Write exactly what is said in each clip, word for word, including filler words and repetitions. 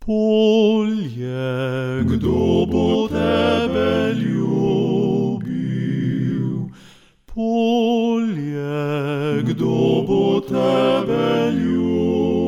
Polje, kdo bo tebe ljubil? Polje, kdo bo tebe ljubil?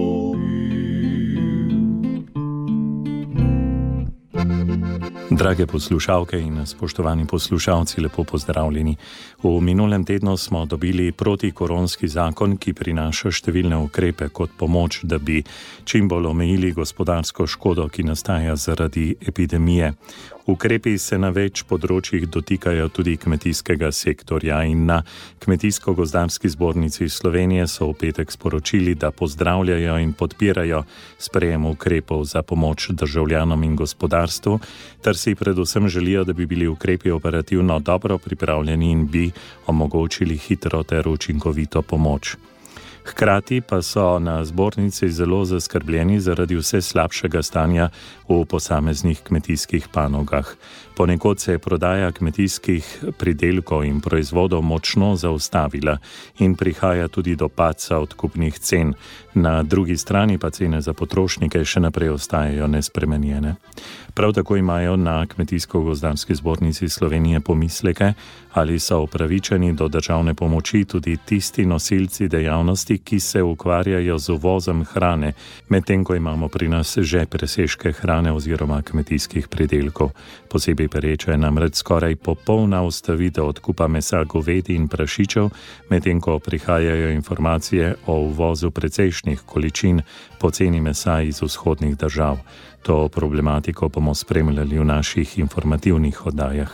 Drage poslušalke in spoštovani poslušalci, lepo pozdravljeni. V minulem tednu smo dobili protikoronski zakon, ki prinaša številne ukrepe kot pomoč, da bi čim bolj omejili gospodarsko škodo, ki nastaja zaradi epidemije. Ukrepi se na več področjih dotikajo tudi kmetijskega sektorja in na Kmetijsko-gozdarski zbornici Slovenije so v petek sporočili, da pozdravljajo in podpirajo sprejem ukrepov za pomoč državljanom in gospodarstvu, ter si predvsem želijo, da bi bili ukrepi operativno dobro pripravljeni in bi omogočili hitro ter učinkovito pomoč. Hkrati pa so na zbornici zelo zaskrbljeni zaradi vse slabšega stanja v posameznih kmetijskih panogah. Ponekod se je prodaja kmetijskih pridelkov in proizvodov močno zaustavila in prihaja tudi do padca odkupnih cen. Na drugi strani pa cene za potrošnike še naprej ostajajo nespremenjene. Prav tako imajo na Kmetijsko-gozdarski zbornici Slovenije pomisleke, ali so upravičeni do državne pomoči tudi tisti nosilci dejavnosti, ki se ukvarjajo z uvozom hrane, medtem ko imamo pri nas že presežke hrane oziroma kmetijskih pridelkov. Posebej pereča je namreč skoraj popolna ustavitev odkupa mesa govedi in prašičev, medtem ko prihajajo informacije o uvozu precejšnjih količin poceni mesa iz vzhodnih držav. To problematiko bomo spremljali v naših informativnih oddajah.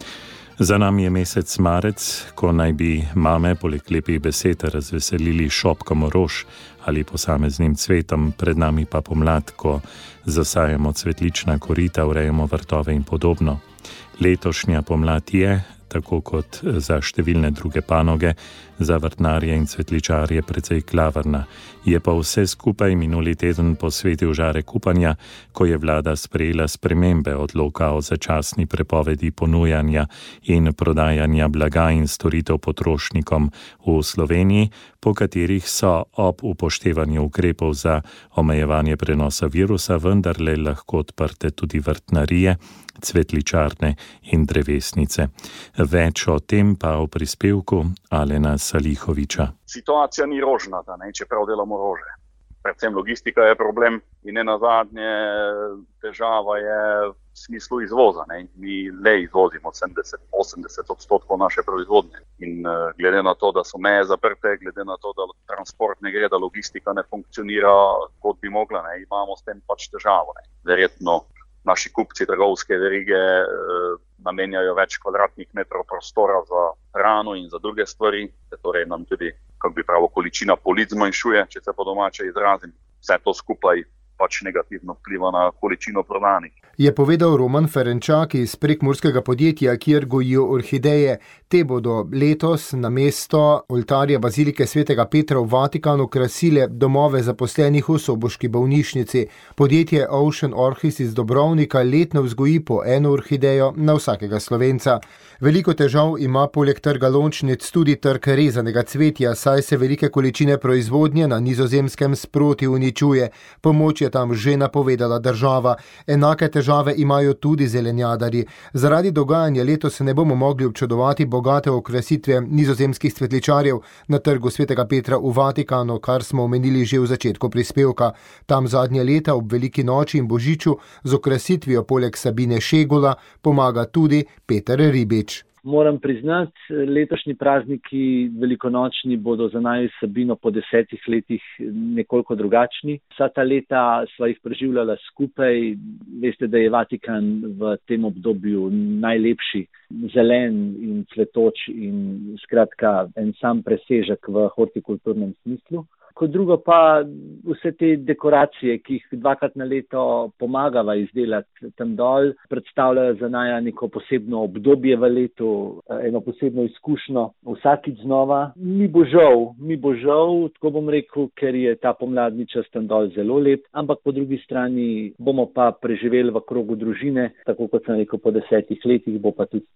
Za nami je mesec marec, ko naj bi mame poleg lepih besed razveselili šopkom rož ali posameznim cvetom, pred nami pa pomlad, ko zasajamo cvetlična korita, urejamo vrtove in podobno. Letošnja pomlad je, tako kot za številne druge panoge, za vrtnarje in cvetličarje precej klavrna. Je pa vse skupaj minuli teden posvetil žarek upanja, ko je vlada sprejela spremembe odloka o začasni prepovedi ponujanja in prodajanja blaga in storitev potrošnikom v Sloveniji, po katerih so ob upoštevanju ukrepov za omejevanje prenosa virusa vendarle lahko odprte tudi vrtnarije, cvetličarne in drevesnice. Več o tem pa v prispevku Alena Salihoviča. Situacija ni rožnata, ne, čeprav delamo rože. Predvsem logistika je problem in ne nazadnje težava je v smislu izvoza. Ne. Mi le izvozimo sedemdeset do osemdeset odstotkov naše proizvodnje. In uh, glede na to, da so meje zaprte, glede na to, da transport ne gre, da logistika ne funkcionira, kot bi mogla, ne, imamo s tem pač težavo. Ne. Verjetno naši kupci trgovske verige eh, namenjajo več kvadratnih metrov prostora za hrano in za druge stvari, torej nam tudi, kako bi pravo, količina polic zmanjšuje, če se po domače izrazim. Vse to skupaj pač negativno vpliva na količino prodanih. Je povedal Roman Ferenčak iz prekmurskega podjetja, kjer gojijo orhideje. Te bodo letos namesto oltarja bazilike svetega Petra v Vatikanu krasile domove zaposlenih v soboški bolnišnici. Podjetje Ocean Orchis iz Dobrovnika letno vzgoji po eno orhidejo na vsakega Slovenca. Veliko težav ima poleg trga lončnic tudi trg rezanega cvetja, saj se velike količine proizvodnje na Nizozemskem sproti uničuje. Pomoč je tam že napovedala država. Enake težave imajo tudi zelenjadarji. Zaradi dogajanja letos ne bomo mogli občudovati bogate okrasitve nizozemskih cvetličarjev na trgu svetega Petra v Vatikanu, kar smo omenili že v začetku prispevka. Tam zadnje leta ob veliki noči in božiču z okrasitvijo poleg Sabine Šegula pomaga tudi Peter Ribič. Moram priznati, letošnji prazniki velikonočni bodo za naj Sabino po desetih letih nekoliko drugačni. Vsa ta leta sva jih preživljala skupaj. Veste, da je Vatikan v tem obdobju najlepši, zelen in cvetoč in skratka en sam presežek v hortikulturnem smislu. Kot drugo pa vse te dekoracije, ki jih dvakrat na leto pomagava izdelati tam dol, predstavljajo za naj neko posebno obdobje v letu, eno posebno izkušnjo vsakič znova. Mi bo žal, mi bo žal, tako bom rekel, ker je ta pomladni čas tam dol zelo lep, ampak po drugi strani bomo pa preživeli v krogu družine, tako kot sem rekel, po desetih letih bo pa tudi to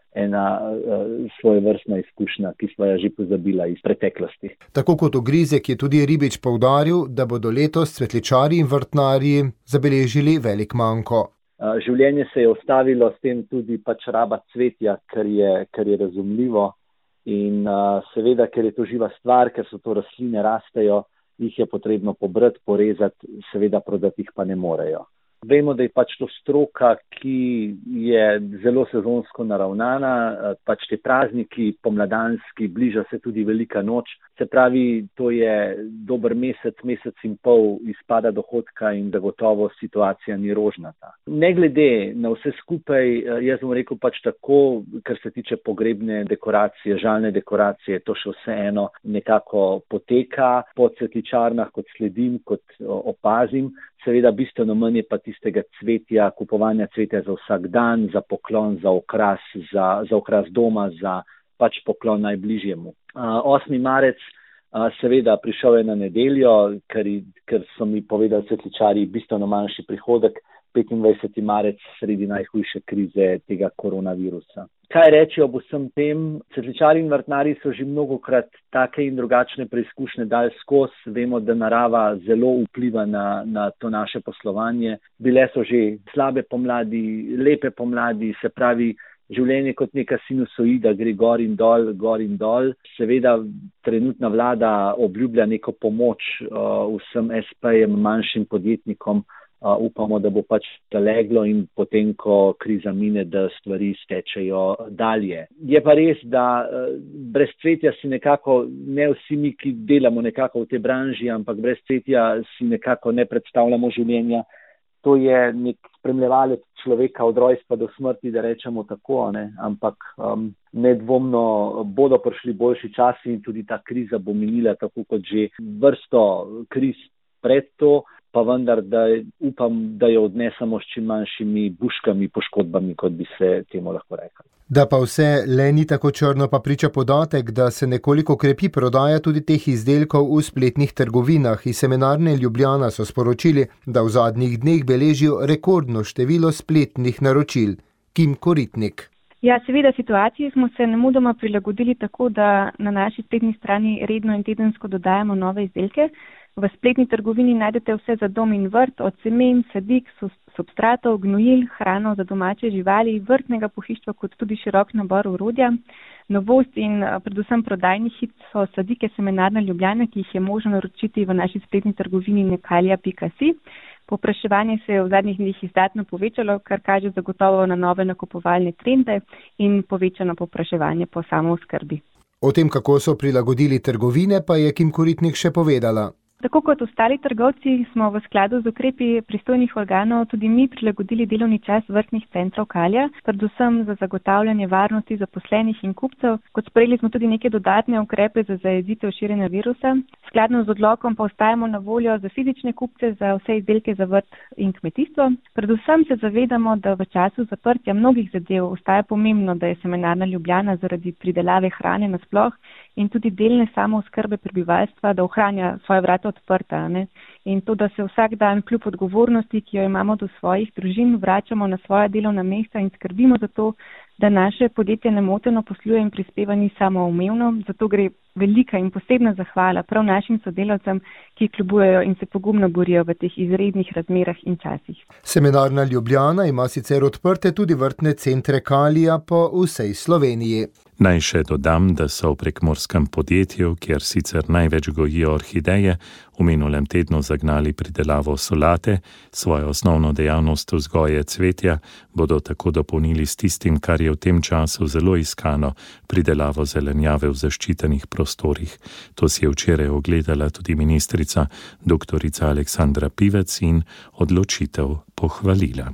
ena uh, svojevrstna izkušnja, ki smo jo že pozabila iz preteklosti. Tako kot Ogrizek je tudi Ribič poudaril, da bodo letos cvetličarji in vrtnarji zabeležili velik manko. Uh, življenje se je ustavilo, s tem tudi pač raba cvetja, kar je, kar je razumljivo. In uh, seveda, ker je to živa stvar, ker so to rastline, rastejo, jih je potrebno pobrati, porezati, seveda prodati jih pa ne morejo. Vemo, da je pač to stroka, ki je zelo sezonsko naravnana, pač te prazniki pomladanski, bliža se tudi velika noč. Se pravi, to je dober mesec, mesec in pol izpada dohodka in da gotovo situacija ni rožnata. Ne glede na vse skupaj, jaz bom rekel pač tako, kar se tiče pogrebne dekoracije, žalne dekoracije, to še vseeno nekako poteka po cvetličarnah, kot sledim, kot opazim. Seveda bistveno manj je pa tistega cvetja, kupovanja cvetja za vsak dan, za poklon, za okras, za, za okras doma, za pač poklon najbližjemu. Uh, osmi marec uh, seveda prišel je na nedeljo, ker, ker so mi povedali cvetličarji bistveno manjši prihodek, petindvajseti marec sredi najhujše krize tega koronavirusa. Kaj reči ob vsem tem? Cvetličarji in vrtnarji so že mnogokrat take in drugačne preizkušnje dali skozi. Vemo, da narava zelo vpliva na, na to naše poslovanje. Bile so že slabe pomladi, lepe pomladi, se pravi, življenje kot neka sinusoida gre gor in dol, gor in dol. Seveda trenutna vlada obljublja neko pomoč uh, vsem es pe-jem, manjšim podjetnikom. Uh, upamo, da bo pač zaleglo in potem, ko kriza mine, da stvari stečejo dalje. Je pa res, da uh, brez cvetja si nekako, ne vsi mi, ki delamo nekako v tej branži, ampak brez cvetja si nekako ne predstavljamo življenja. To je nek spremljevalec človeka od rojstva do smrti, da rečemo tako, ne? Ampak um, nedvomno bodo prišli boljši časi in tudi ta kriza bo minila, tako kot že vrsto kriz pred to, pa vendar, da upam, da jo odnesemo s čim manjšimi buškami, poškodbami, kot bi se temu lahko rekli. Da pa vse le ni tako črno, pa priča podatek, da se nekoliko krepi prodaja tudi teh izdelkov v spletnih trgovinah. Iz Semenarne Ljubljana so sporočili, da v zadnjih dneh beležijo rekordno število spletnih naročil. Kim Koritnik. Ja, seveda situaciji smo se nemudoma prilagodili tako, da na naši spletni strani redno in tedensko dodajamo nove izdelke. V spletni trgovini najdete vse za dom in vrt, od semen, sadik, substratov, gnojil, hrano za domače živali, vrtnega pohištva kot tudi širok nabor orodja. Novost in predvsem prodajni hit so sadike Semenarne Ljubljana, ki jih je možno naročiti v naši spletni trgovini nekalija pika si. Povpraševanje se je v zadnjih dneh izdatno povečalo, kar kaže zagotovo na nove nakupovalne trende in povečano povpraševanje po samooskrbi. O tem, kako so prilagodili trgovine, pa je Kim Koritnik še povedala. Tako kot ostali trgovci smo v skladu z ukrepi pristojnih organov tudi mi prilagodili delovni čas vrtnih centrov Kalja, predvsem za zagotavljanje varnosti zaposlenih in kupcev, kot sprejeli smo tudi neke dodatne ukrepe za zajezitev širjenja virusa. Skladno z odlokom pa ostajamo na voljo za fizične kupce za vse izdelke za vrt in kmetijstvo. Predvsem se zavedamo, da v času zaprtja mnogih zadev ostaja pomembno, da je Semenarna Ljubljana zaradi pridelave hrane nasploh in tudi delne samooskrbe prebivalstva, da ohranja svoje vrata odprta. Ne? In to, da se vsak dan kljub odgovornosti, ki jo imamo do svojih družin, vračamo na svoja delovna mesta in skrbimo za to, da naše podjetje nemoteno posluje in prispeva ni samoumevno. Zato gre velika in posebna zahvala prav našim sodelavcem, ki kljubujejo in se pogumno borijo v teh izrednih razmerah in časih. Semenarna Ljubljana ima sicer odprte tudi vrtne centre Kalija po vsej Sloveniji. Naj še dodam, da so v prekmurskem podjetju, kjer sicer največ gojijo orhideje, v minulem tednu zagnali pridelavo solate, svojo osnovno dejavnost vzgoje cvetja bodo tako dopolnili s tistim, kar je v tem času zelo iskano, pridelavo zelenjave v zaščitenih prostorih. To si je včeraj ogledala tudi ministrica doktorica Aleksandra Pivec in odločitev pohvalila.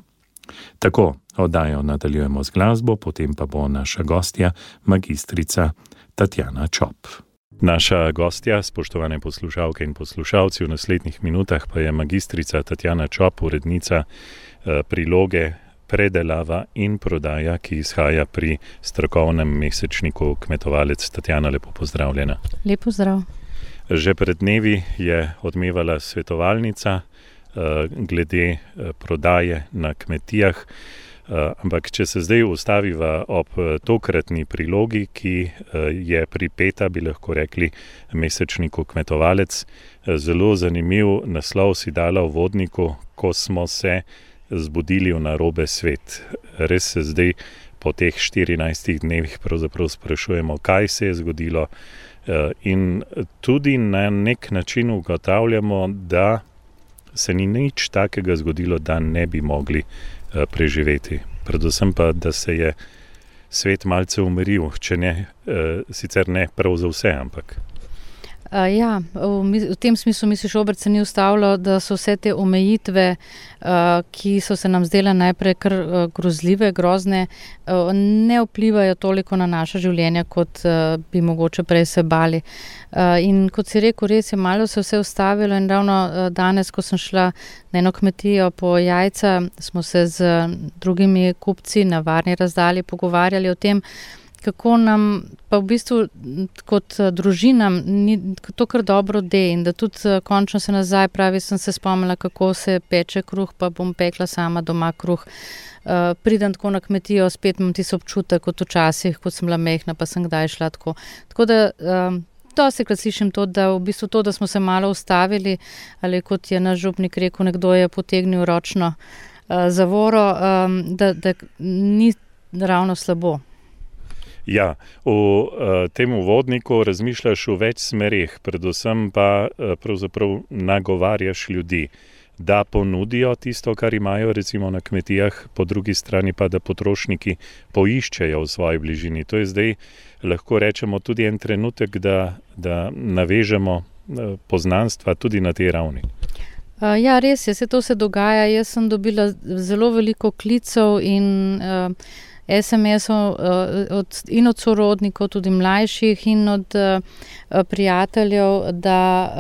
Tako, oddajo nadaljujemo z glasbo, potem pa bo naša gostja, magistrica Tatjana Čop. Naša gostja, spoštovane poslušalke in poslušalci, v naslednjih minutah pa je magistrica Tatjana Čop, urednica eh, priloge Predelava in prodaja, ki izhaja pri strokovnem mesečniku Kmetovalec. Tatjana, lepo pozdravljena. Lep pozdrav. Že pred dnevi je odmevala svetovalnica glede prodaje na kmetijah. Ampak, če se zdaj ustaviva ob tokratni prilogi, ki je pripeta, bi lahko rekli, mesečniku Kmetovalec, zelo zanimiv naslov si dala v vodniku, ko smo se zbudili v narobe svet. Res se zdaj po teh štirinajstih dnevih pravzaprav sprašujemo, kaj se je zgodilo, in tudi na nek način ugotavljamo, da se ni nič takega zgodilo, da ne bi mogli preživeti. Predvsem pa, da se je svet malce umiril, če ne, sicer ne prav za vse, ampak. Uh, ja, v, v tem smislu misliš, Robert, se ni ustavilo, da so vse te omejitve, uh, ki so se nam zdele najprej kar uh, grozljive, grozne, uh, ne vplivajo toliko na naše življenje, kot uh, bi mogoče prej se bali. Uh, in kot si rekel, res je, malo se vse ustavilo in ravno uh, danes, ko sem šla na eno kmetijo po jajca, smo se z drugimi kupci na varni razdalji pogovarjali o tem, kako nam pa v bistvu kot družinam ni to kar dobro de in da tudi končno se nazaj pravi, sem se spomnila, kako se peče kruh, pa bom pekla sama doma kruh. Uh, pridem tako na kmetijo, spet imam tisti občutek kot včasih, ko sem bila mehna, pa sem kdaj šla tako. Tako da um, dosti krat slišim to, da v bistvu to, da smo se malo ustavili, ali kot je naš župnik rekel, nekdo je potegnil ročno uh, zavoro, um, da, da ni ravno slabo. Ja, v uh, tem uvodniku razmišljaš v več smerih, predvsem pa uh, pravzaprav nagovarjaš ljudi, da ponudijo tisto, kar imajo recimo na kmetijah, po drugi strani pa, da potrošniki poiščejo v svoji bližini. To je zdaj, lahko rečemo, tudi en trenutek, da, da navežemo uh, poznanstva tudi na tej ravni. Uh, ja, res je, se to se dogaja. Jaz sem dobila zelo veliko klicev in uh, es em esov od, in od sorodnikov, tudi mlajših in od uh, prijateljev, da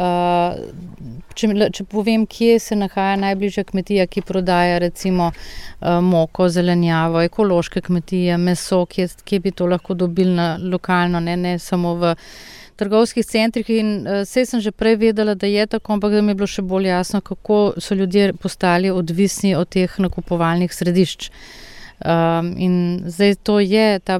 uh, če, če povem, kje se nahaja najbližja kmetija, ki prodaja recimo uh, moko, zelenjavo, ekološke kmetije, meso, kje, kje bi to lahko dobili na lokalno, ne, ne samo v trgovskih centrih in uh, saj sem že prej vedela, da je tako, ampak da mi je bilo še bolj jasno, kako so ljudje postali odvisni od teh nakupovalnih središč. Um, in zdaj to je, ta,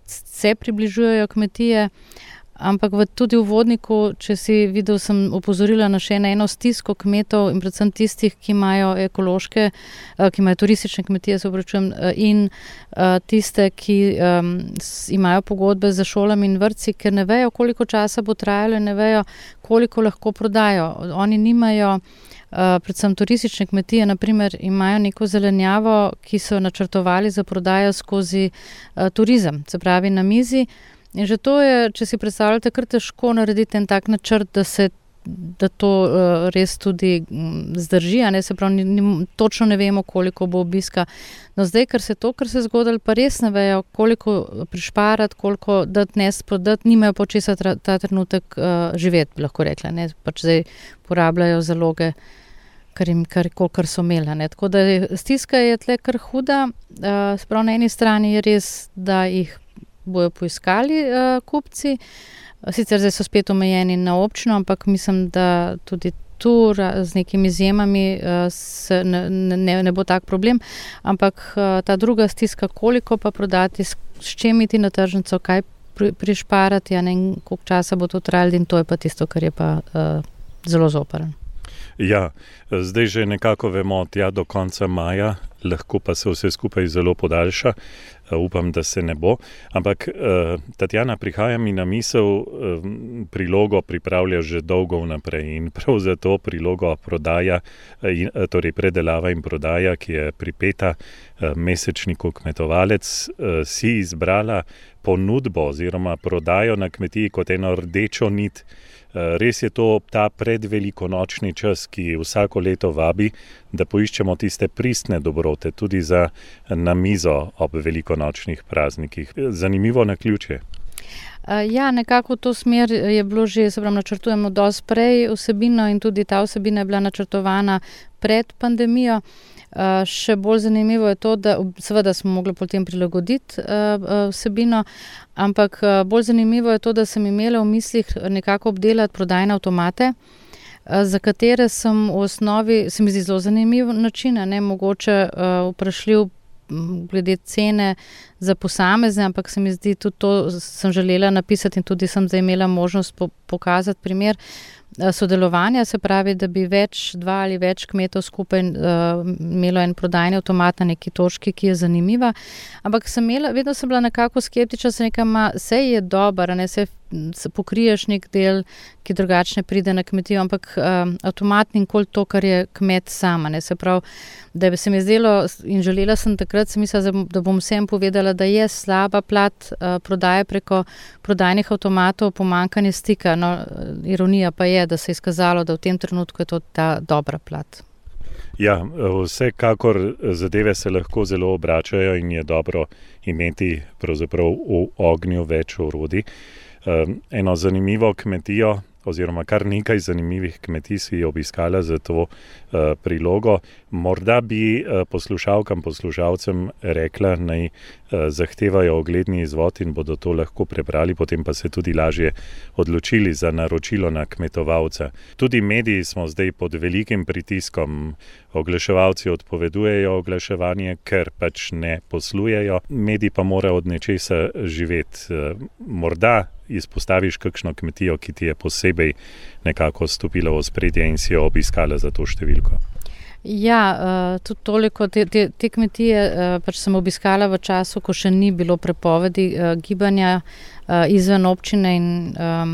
se približujejo kmetije, ampak v, tudi v vodniku, če si videl, sem opozorila na še eno stisko kmetov in predvsem tistih, ki imajo ekološke, uh, ki imajo turistične kmetije, se obračujem, uh, in uh, tiste, ki um, s, imajo pogodbe za šolami in vrtci, ker ne vejo, koliko časa bo trajalo in ne vejo, koliko lahko prodajo. Oni nimajo Uh, predvsem turistične kmetije, naprimer, imajo neko zelenjavo, ki so načrtovali za prodajo skozi uh, turizem, se pravi na mizi. In že to je, če si predstavljate, kar težko narediti en tak načrt, da se da to uh, res tudi m, zdrži, a ne, se pravi, ni, ni, točno ne vemo, koliko bo obiska. No zdaj, ker se to, kar se je zgodilo, pa res ne vejo, koliko prišparati, koliko dati, ne spodati, nimajo pa česa ta, ta trenutek uh, živeti, bi lahko rekla, ne, pač zdaj porabljajo zaloge, kar jim, kar, kolikor so imela, ne. Tako da stiska je tle kar huda, uh, sprav na eni strani je res, da jih bojo poiskali uh, kupci, sicer zdaj so spet omejeni na občino, ampak mislim, da tudi tu z nekimi izjemami uh, se ne, ne, ne bo tak problem, ampak uh, ta druga stiska, koliko pa prodati, s, s čem iti na tržnico, kaj pri, prišparati, a ne, koliko časa bo to trajalo, in to je pa tisto, kar je pa uh, zelo zoprno. Ja, zdaj že nekako vemo, tja do konca maja, lahko pa se vse skupaj zelo podaljša, upam, da se ne bo. Ampak Tatjana, prihaja mi na misel, prilogo pripravlja že dolgo vnaprej in prav zato prilogo prodaja, torej predelava in prodaja, ki je pripeta mesečniku Kmetovalec, si izbrala ponudbo oziroma prodajo na kmetiji kot eno rdečo nit. Res je to ta predvelikonočni čas, ki vsako leto vabi, da poiščemo tiste pristne dobrote tudi za na mizo ob velikonočnih praznikih. Zanimivo naključje. Ja, nekako v to smer je bilo že, se pravi, načrtujemo dosti prej vsebino in tudi ta vsebina je bila načrtovana pred pandemijo. Uh, še bolj zanimivo je to, da seveda smo mogli potem prilagoditi uh, vsebino, ampak uh, bolj zanimivo je to, da sem imela v mislih nekako obdelati prodajne avtomate, uh, za katere sem v osnovi, se mi zdi zelo zanimiv način, ne, mogoče uh, vprašljiv glede cene za posamezne, ampak se mi zdi, tudi to sem želela napisati in tudi sem zdaj imela možnost po, pokazati primer sodelovanja, se pravi, da bi več, dva ali več kmetov skupaj uh, imelo en prodajni avtomat na neki točki, ki je zanimiva. Ampak sem imela, vedno sem bila nekako skeptična, se nekam, sej je dober, ne, se, se pokriješ nek del, ki drugačne pride na kmetijo, ampak um, avtomat nikoli to, kar je kmet sama, ne, se pravi, da bi se mi zdelo in želela sem takrat, sem mislila, da bom vsem povedala, da je slaba plat uh, prodaje preko prodajnih avtomatov, pomanjkanje stika, no, ironija pa je, da se je izkazalo, da v tem trenutku je to ta dobra plat. Ja, vsekakor zadeve se lahko zelo obračajo in je dobro imeti pravzaprav v ognju več orodij. Eno zanimivo kmetijo oziroma kar nekaj zanimivih kmetij si obiskala za to uh, prilogo. Morda bi uh, poslušalkam, poslušalcem rekla, naj uh, zahtevajo ogledni izvod in bodo to lahko prebrali, potem pa se tudi lažje odločili za naročilo na kmetovalca. Tudi mediji smo zdaj pod velikim pritiskom. Oglaševalci odpovedujejo oglaševanje, ker pač ne poslujejo. Mediji pa morajo od nečesa živeti. Uh, morda izpostaviš kakšno kmetijo, ki ti je posebej nekako stopila v ospredje in si jo obiskala za to številko? Ja, tudi toliko. Te, te, te kmetije pač sem obiskala v času, ko še ni bilo prepovedi gibanja izven občine in um,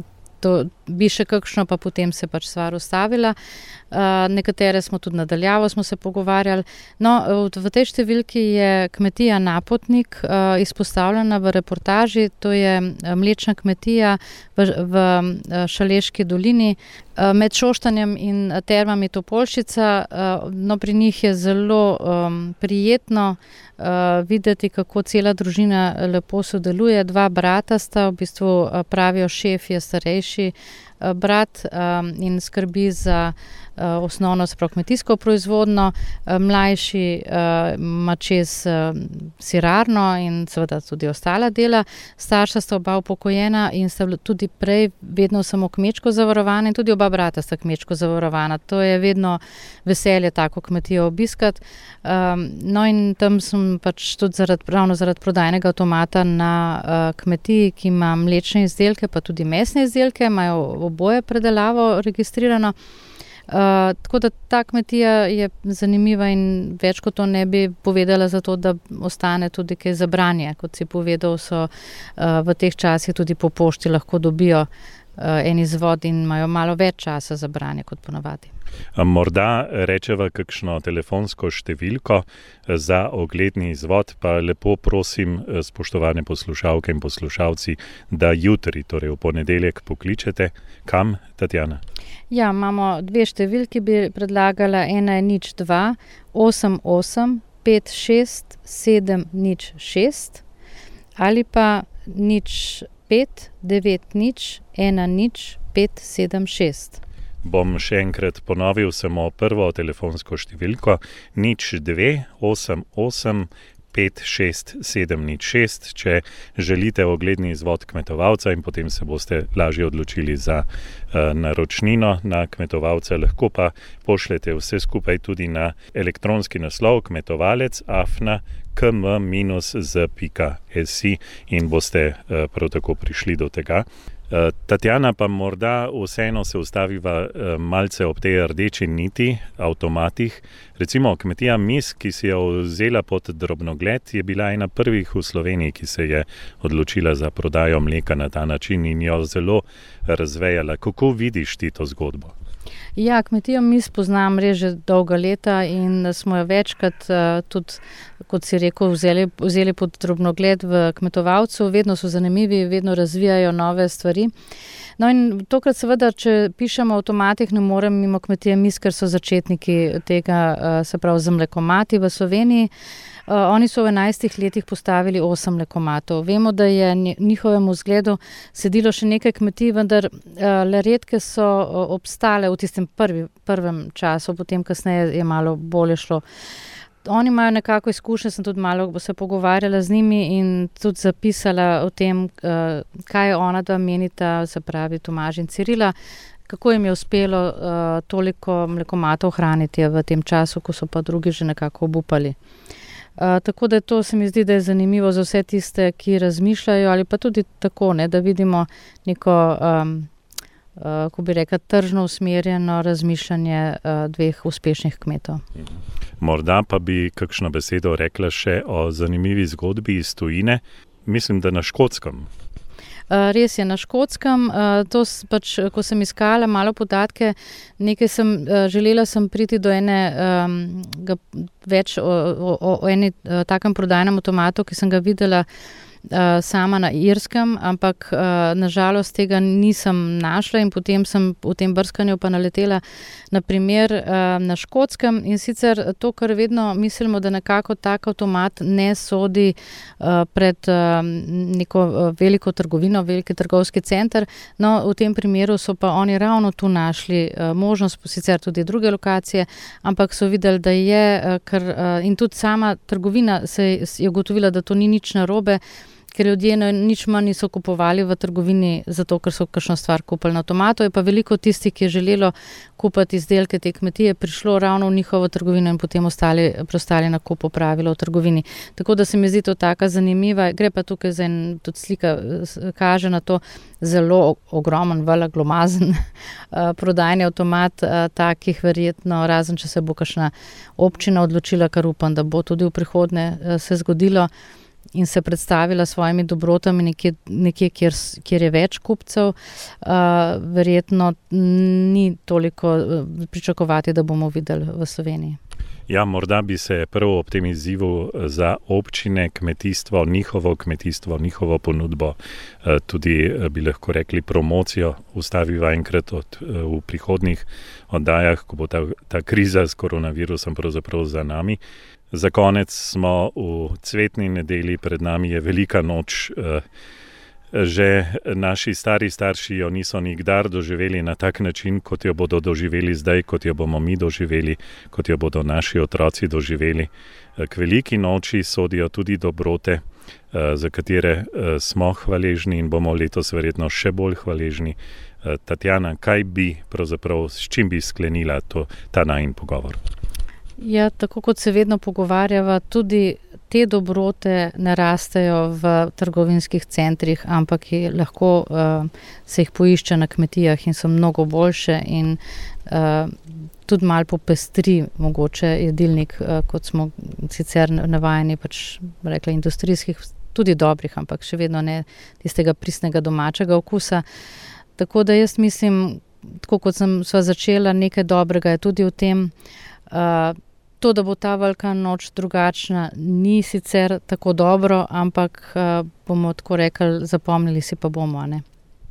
to bi še kakšno, pa potem se pač stvar ustavila. Uh, nekatere smo tudi nadaljavo, smo se pogovarjali. No, v, v tej številki je kmetija Napotnik uh, izpostavljena v reportaži, to je mlečna kmetija v, v Šaleški dolini uh, med Šoštanjem in termami Topolšica. Uh, no, pri njih je zelo um, prijetno uh, videti, kako cela družina lepo sodeluje. Dva brata sta, v bistvu uh, pravijo, šef je starejši uh, brat um, in skrbi za Uh, osnovno sprav kmetijsko proizvodno, uh, mlajši uh, ima čez uh, sirarno in seveda tudi ostala dela. Starša sta oba upokojena in sta tudi prej vedno samo kmečko zavarovana in tudi oba brata sta kmečko zavarovana. To je vedno veselje tako kmetijo obiskati. Um, no in tam sem pač tudi zaradi, ravno zaradi prodajnega avtomata na uh, kmetiji, ki ima mlečne izdelke, pa tudi mesne izdelke, imajo oboje predelavo registrirano. Uh, tako da ta kmetija je zanimiva in več kot to ne bi povedala za to, da ostane tudi kaj za branje. Kot si povedal, so uh, v teh časih tudi po pošti lahko dobijo uh, en izvod in imajo malo več časa za branje kot ponavadi. Morda rečeva kakšno telefonsko številko za ogledni izvod, pa lepo prosim, spoštovane poslušalke in poslušalci, da jutri, torej v ponedeljek, pokličete. Kam, Tatjana? Ja, imamo dve številki, bi predlagala. Ena je nič dva osem osem pet šest sedem nič šest ali pa nič pet devet nič ena nič pet sedem šest. Bom še enkrat ponovil samo prvo telefonsko številko nič dve osem osem pet šest sedem nič šest, če želite ogledni izvod kmetovalca in potem se boste lažje odločili za uh, naročnino na kmetovalca. Lahko pa pošljete vse skupaj tudi na elektronski naslov kmetovalec afna km z pika si in boste uh, prav tako prišli do tega. Uh, Tatjana, pa morda vseeno se ustaviva uh, malce ob tej rdeči niti, avtomatih. Recimo kmetija Mis, ki si jo vzela pod drobnogled, je bila ena prvih v Sloveniji, ki se je odločila za prodajo mleka na ta način in jo zelo razvejala. Kako vidiš ti to zgodbo? Ja, kmetijo Mis poznam res že dolga leta in smo jo večkrat uh, tudi, kot si rekel, vzeli, vzeli pod drobnogled v kmetovalcu. Vedno so zanimivi, vedno razvijajo nove stvari. No in tokrat seveda, če pišemo o avtomatih, ne morem mimo kmetije Mis, ker so začetniki tega, uh, se pravi, za mlekomati v Sloveniji. Uh, oni so v enajstih letih postavili osem mlekomatov. Vemo, da je njihovemu zgledu sedilo še nekaj kmetij, vendar uh, le redke so uh, obstale v tistem prvi, prvem času, potem kasneje je malo bolje šlo. Oni imajo nekako izkušnje, sem tudi malo se pogovarjala z njimi in tudi zapisala o tem, uh, kaj ona dva menita, se pravi Tomaž in Cirila, kako jim je uspelo uh, toliko mlekomatov hraniti v tem času, ko so pa drugi že nekako obupali. Uh, tako da to se mi zdi, da je zanimivo za vse tiste, ki razmišljajo ali pa tudi tako, ne, da vidimo neko, um, uh, ko bi rekla, tržno usmerjeno razmišljanje uh, dveh uspešnih kmetov. Morda pa bi kakšno besedo rekla še o zanimivi zgodbi iz tujine, mislim, da na Škotskem. Uh, res je, na Škotskem, uh, to pač, ko sem iskala malo podatke, nekaj sem, uh, želela sem priti do ene, um, ga, več o, o, o eni uh, takem prodajnem avtomatu, ki sem ga videla uh, sama na Irskem, ampak uh, nažalost tega nisem našla in potem sem v tem brskanju pa naletela na primer uh, na Škotskem in sicer to, kar vedno mislimo, da nekako tak avtomat ne sodi uh, pred uh, neko uh, veliko trgovino, veliki trgovski center, no v tem primeru so pa oni ravno tu našli uh, možnost, sicer tudi druge lokacije, ampak so videli, da je, uh, kar, uh, in tudi sama trgovina se je ugotovila, da to ni nič narobe, ker ljudje nič manj niso kupovali v trgovini, zato ker so kakšno stvar kupili na avtomatu, je pa veliko tistih, ki je želelo kupiti izdelke te kmetije, prišlo ravno v njihovo trgovino in potem ostali, preostali nakup opravilo v trgovini. Tako da se mi zdi to taka zanimiva, gre pa tukaj za en, tudi slika kaže na to zelo ogromen, velik, glomazen prodajni avtomat, takih verjetno, razen če se bo kakšna občina odločila, kar upam, da bo tudi v prihodnje se zgodilo, in se predstavila s svojimi dobrotami nekje, nekje kjer, kjer je več kupcev, uh, verjetno ni toliko pričakovati, da bomo videli v Sloveniji. Ja, morda bi se prvo ob tem izzivu za občine, kmetijstvo, njihovo kmetijstvo, njihovo ponudbo, tudi bi lahko rekli promocijo, ustaviva enkrat od, v prihodnjih oddajah, ko bo ta, ta kriza s koronavirusom pravzaprav za nami. Za konec smo v cvetni nedelji, pred nami je velika noč. Že naši stari starši jo niso nikdar doživeli na tak način, kot jo bodo doživeli zdaj, kot jo bomo mi doživeli, kot jo bodo naši otroci doživeli. K veliki noči sodijo tudi dobrote, za katere smo hvaležni in bomo letos verjetno še bolj hvaležni. Tatjana, kaj bi pravzaprav, s čim bi sklenila to, ta najin pogovor? Ja, tako kot se vedno pogovarjava, tudi te dobrote ne rastejo v trgovinskih centrih, ampak je lahko uh, se jih poišče na kmetijah in so mnogo boljše in uh, tudi malo popestri mogoče jedilnik, uh, kot smo sicer navajeni, pač rekla, industrijskih, tudi dobrih, ampak še vedno ne tistega pristnega domačega okusa. Tako da jaz mislim, tako kot sem sva začela, nekaj dobrega je tudi v tem. Uh, To, da bo ta velika noč drugačna, ni sicer tako dobro, ampak uh, bomo tako rekli, zapomnili si pa bomo, ne?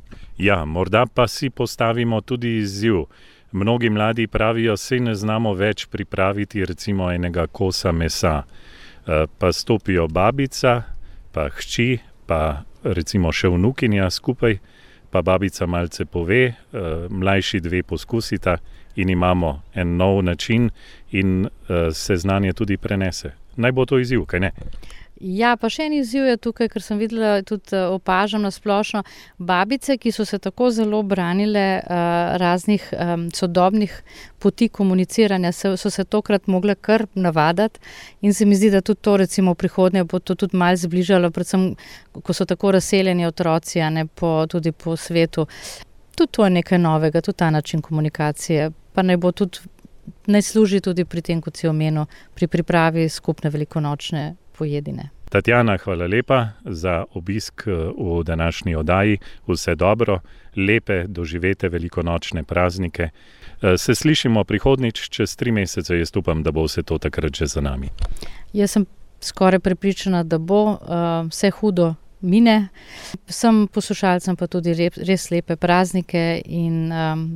Ja, morda pa si postavimo tudi izziv. Mnogi mladi pravijo, saj ne znamo več pripraviti recimo enega kosa mesa. Uh, pa stopijo babica, pa hči, pa recimo še vnukinja skupaj, pa babica malce pove, uh, mlajši dve poskusita, in imamo en nov način in uh, se znanje tudi prenese. Naj bo to izziv, kaj ne? Ja, pa še en izziv je tukaj, ker sem videla, tudi opažam na splošno, babice, ki so se tako zelo branile uh, raznih um, sodobnih poti komuniciranja, so, so se tokrat mogle kar navadati in se mi zdi, da tudi to recimo v prihodnje bo to tudi malo zbližalo, predvsem, ko so tako razseljeni otroci, a ne, po, tudi po svetu. Tudi to je nekaj novega, tudi ta način komunikacije, pa naj bo tudi, naj služi tudi pri tem, kot si omenil, pri pripravi skupne velikonočne pojedine. Tatjana, hvala lepa za obisk v današnji oddaji. Vse dobro, lepe doživete velikonočne praznike. Se slišimo prihodnič čez tri mesece, jaz upam, da bo vse to takrat že za nami. Jaz sem skoraj prepričana, da bo uh, vse hudo mine. Vsem poslušalcem pa tudi res lepe praznike in um,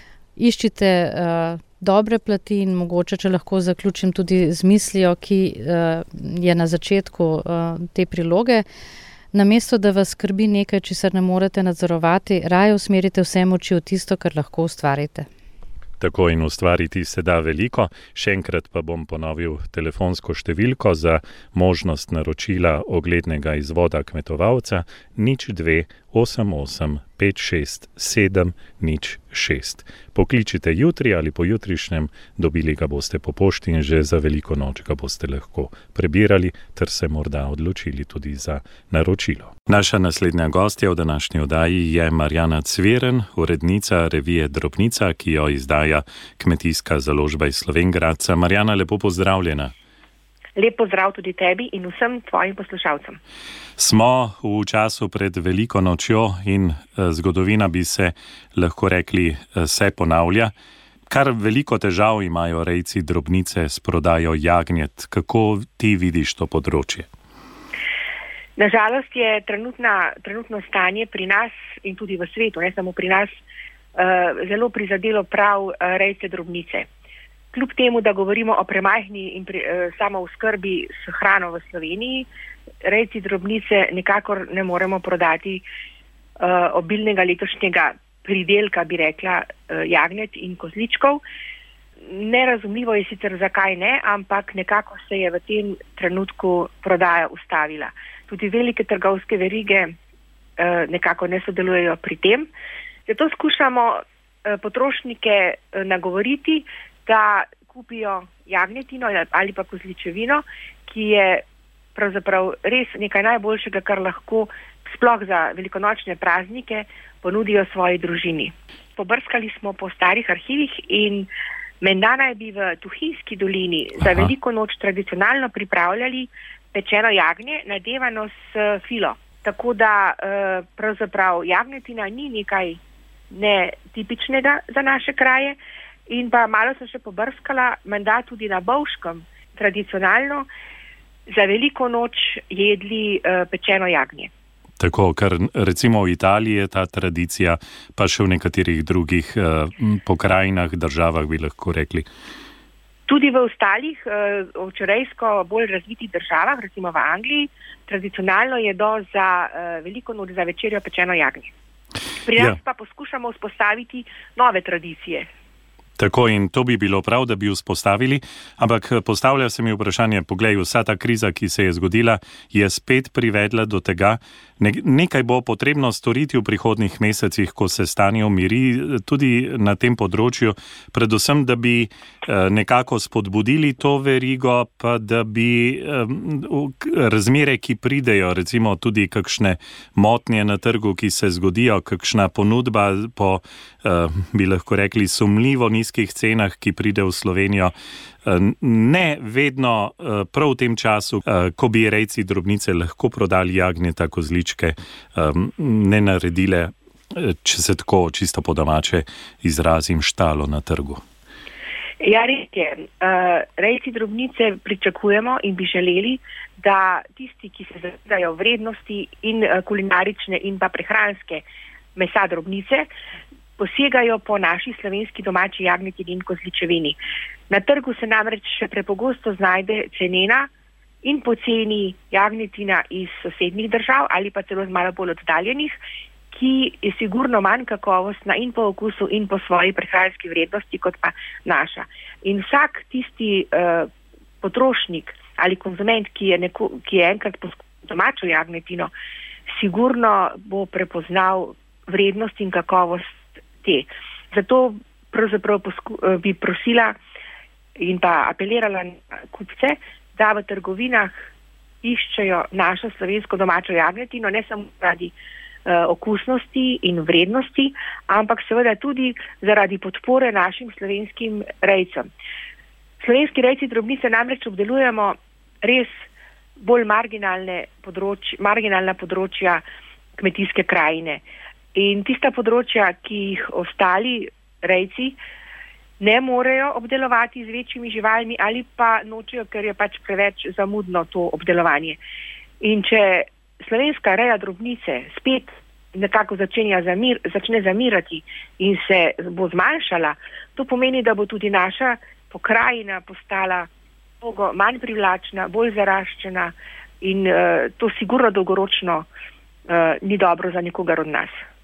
iščite uh, dobre plati in mogoče, če lahko zaključim tudi z mislijo, ki uh, je na začetku uh, te priloge. Namesto, da vas skrbi nekaj, česar ne morete nadzorovati, raje usmerite vse moči v tisto, kar lahko ustvarite. Tako in ustvariti se da veliko. Še enkrat pa bom ponovil telefonsko številko za možnost naročila oglednega izvoda kmetovalca nič dve osem osem pet šest sedem nič šest. Pokličite jutri ali pojutrišnjem, dobili ga boste po pošti in že za veliko noč ga boste lahko prebirali ter se morda odločili tudi za naročilo. Naša naslednja gostja v današnji oddaji je Marjana Cveren, urednica revije Drobnica, ki jo izdaja Kmetijska založba iz Slovenj Gradca. Marjana, lepo pozdravljena. Lep pozdrav tudi tebi in vsem tvojim poslušalcem. Smo v času pred veliko nočjo in zgodovina bi se lahko rekli se ponavlja. Kar veliko težav imajo rejci drobnice s prodajo jagnjet. Kako ti vidiš to področje? Nažalost je trenutna, trenutno stanje pri nas in tudi v svetu, ne samo pri nas, zelo prizadelo prav rejce drobnice. Kljub temu, da govorimo o premajhni in pri, eh, samooskrbi s hrano v Sloveniji, rejci drobnice nikakor ne moremo prodati eh, obilnega letošnjega pridelka, bi rekla, eh, jagnjet in kozličkov. Nerazumljivo je sicer, zakaj ne, ampak nekako se je v tem trenutku prodaja ustavila. Tudi velike trgovske verige eh, nekako ne sodelujejo pri tem. Zato skušamo eh, potrošnike eh, nagovoriti, da kupijo jagnjetino ali pa kozličevino, ki je pravzaprav res nekaj najboljšega, kar lahko sploh za velikonočne praznike ponudijo svoji družini. Pobrskali smo po starih arhivih in menda naj bi v Tuhinjski dolini Aha. za veliko noč tradicionalno pripravljali pečeno jagnje, nadevano s filo. Tako da pravzaprav jagnjetina ni nekaj netipičnega za naše kraje. In pa malo sem še pobrskala, menda tudi na Bovškem tradicionalno za veliko noč jedli uh, pečeno jagnje. Tako, ker recimo v Italiji je ta tradicija, pa še v nekaterih drugih uh, pokrajinah, državah bi lahko rekli. Tudi v ostalih uh, včerajsko bolj razvitih državah, recimo v Angliji, tradicionalno jedo za uh, veliko noč za večerjo pečeno jagnje. Pri nas ja. pa poskušamo vzpostaviti nove tradicije. Tako, in to bi bilo prav, da bi vzpostavili, ampak postavlja se mi vprašanje, poglej, vsa ta kriza, ki se je zgodila, je spet privedla do tega, ne, nekaj bo potrebno storiti v prihodnjih mesecih, ko se stanje umiri, tudi na tem področju, predvsem, da bi nekako spodbudili to verigo, pa da bi razmere, ki pridejo, recimo tudi kakšne motnje na trgu, ki se zgodijo, kakšna ponudba po, bi lahko rekli, sumljivo nizkih cenah, ki pride v Slovenijo, ne vedno prav v tem času, ko bi rejci drobnice lahko prodali jagnjeta, kozličke, ne naredile, če se tako čisto po domače izrazim, štalo na trgu. Ja, res je. Rejci drobnice pričakujemo in bi želeli, da tisti, ki se zavedajo vrednosti in kulinarične in pa prehranske mesa drobnice, posegajo po naši slovenski domači jagnjetini in kozličevini. Na trgu se namreč še prepogosto znajde cenena in poceni jagnjetina iz sosednjih držav ali pa celo z malo bolj oddaljenih, ki je sigurno manj kakovostna in po okusu in po svoji prehranski vrednosti kot pa naša. In vsak tisti uh, potrošnik ali konzument, ki je, neko, ki je enkrat poskusil domačo jagnjetino, sigurno bo prepoznal vrednost in kakovost te. Zato pravzaprav posku, bi prosila in pa apelirala na kupce, da v trgovinah iščejo našo slovensko domačo jagnjetino, ne samo zaradi uh, okusnosti in vrednosti, ampak seveda tudi zaradi podpore našim slovenskim rejcem. Slovenski rejci drobnice namreč obdelujemo res bolj marginalne področja, marginalna področja kmetijske krajine. In tista področja, ki jih ostali rejci ne morejo obdelovati z večjimi živalmi ali pa nočejo, ker je pač preveč zamudno to obdelovanje. In če slovenska reja drobnice spet nekako začenja zamir, začne zamirati in se bo zmanjšala, to pomeni, da bo tudi naša pokrajina postala mnogo manj privlačna, bolj zaraščena in uh, to sigurno dolgoročno uh, ni dobro za nikogar od nas.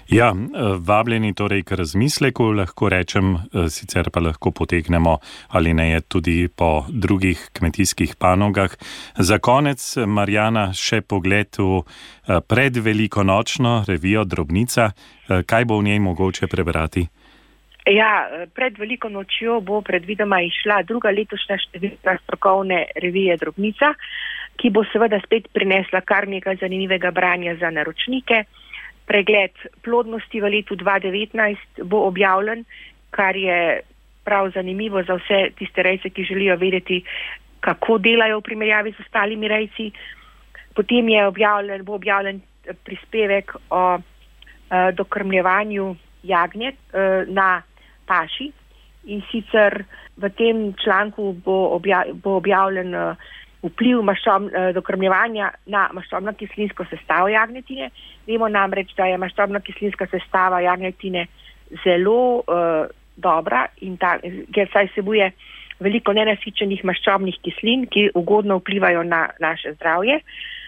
Ja, vabljeni torej k razmisleku, lahko rečem, sicer pa lahko potegnemo ali ne je tudi po drugih kmetijskih panogah. Za konec, Marjana, še pogled v predvelikonočno revijo Drobnica. Kaj bo v njej mogoče prebrati? Ja, pred veliko nočjo bo predvidoma išla druga letošnja številka strokovne revije Drobnica, ki bo seveda spet prinesla kar nekaj zanimivega branja za naročnike. Pregled plodnosti v letu dva tisoč devetnajst bo objavljen, kar je prav zanimivo za vse tiste rejce, ki želijo vedeti, kako delajo v primerjavi z ostalimi rejci. Potem je objavljen, bo objavljen prispevek o uh, dokrmljevanju jagnjet uh, na paši. In sicer v tem članku bo, obja, bo objavljen uh, vpliv maščob, dokrmljevanja na maščobno-kislinsko sestavo jagnjetine. Vemo namreč, da je maščobno-kislinska sestava jagnjetine zelo uh, dobra, in ta, ker saj vsebuje veliko nenasičenih maščobnih kislin, ki ugodno vplivajo na naše zdravje.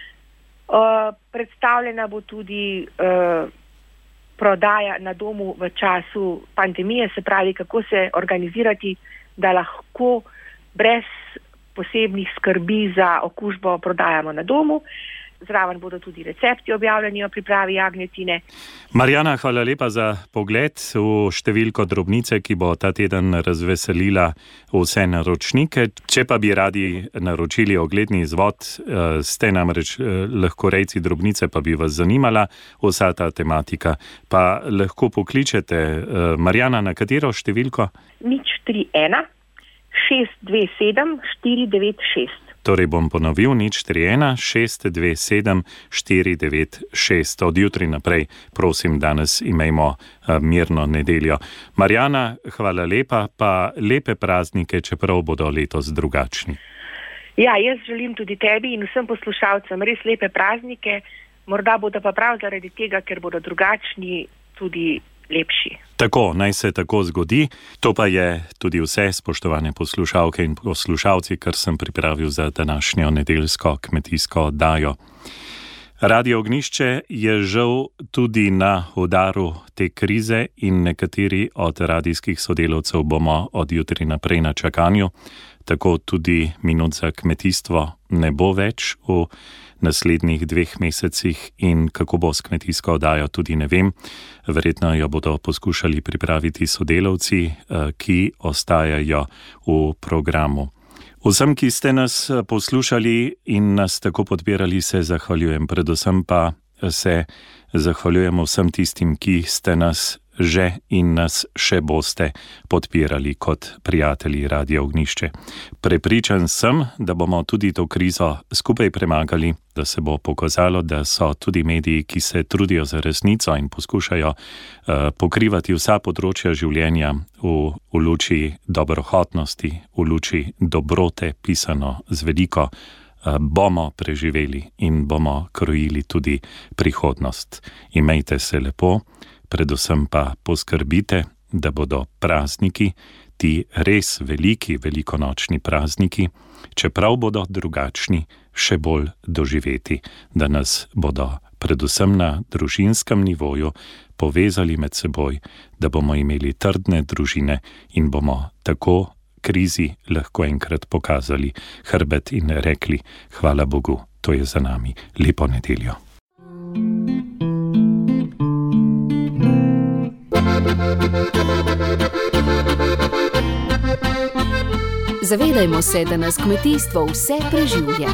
Uh, predstavljena bo tudi uh, prodaja na domu v času pandemije, se pravi, kako se organizirati, da lahko brez posebnih skrbi za okužbo prodajamo na domu. Zraven bodo tudi recepti objavljeni o pripravi jagnjetine. Marjana, hvala lepa za pogled v številko Drobnice, ki bo ta teden razveselila vse naročnike. Če pa bi radi naročili ogledni izvod, ste namreč lahko rejci Drobnice, pa bi vas zanimala vsa ta tematika, pa lahko pokličete Marjana na katero številko? nič tri ena šest dve sedem štiri devet šest. Torej bom ponovil, nič tri ena šest dve sedem štiri devet šest. Od jutri naprej, prosim, danes imejmo uh, mirno nedeljo. Marjana, hvala lepa, pa lepe praznike, čeprav bodo letos drugačni. Ja, jaz želim tudi tebi in vsem poslušalcem res lepe praznike. Morda bodo pa prav zaradi tega, ker bodo drugačni, tudi lepši. Tako, naj se tako zgodi. To pa je tudi vse, spoštovane poslušalke in poslušalci, kar sem pripravil za današnjo nedeljsko kmetijsko oddajo. Radio Ognjišče je žal tudi na udaru te krize in nekateri od radijskih sodelavcev bomo od jutri naprej na čakanju. Tako tudi minut za kmetijstvo ne bo več v naslednjih dveh mesecih in kako bo s kmetijsko oddajo tudi ne vem. Verjetno jo bodo poskušali pripraviti sodelavci, ki ostajajo v programu. Vsem, ki ste nas poslušali in nas tako podpirali, se zahvaljujem. Predvsem pa se zahvaljujem vsem tistim, ki ste nas že in nas še boste podpirali kot prijatelji Radio Ognjišče. Prepričan sem, da bomo tudi to krizo skupaj premagali, da se bo pokazalo, da so tudi mediji, ki se trudijo za resnico in poskušajo uh, pokrivati vsa področja življenja v, v luči dobrohotnosti, v luči dobrote, pisano z veliko, uh, bomo preživeli in bomo krojili tudi prihodnost. Imejte se lepo. Predvsem pa poskrbite, da bodo prazniki, ti res veliki, velikonočni prazniki, čeprav bodo drugačni, še bolj doživeti, da nas bodo predvsem na družinskem nivoju povezali med seboj, da bomo imeli trdne družine in bomo tako krizi lahko enkrat pokazali hrbet in rekli: hvala Bogu, to je za nami. Lepo nedeljo. Zavedajmo se, da nas kmetijstvo vse preživlja.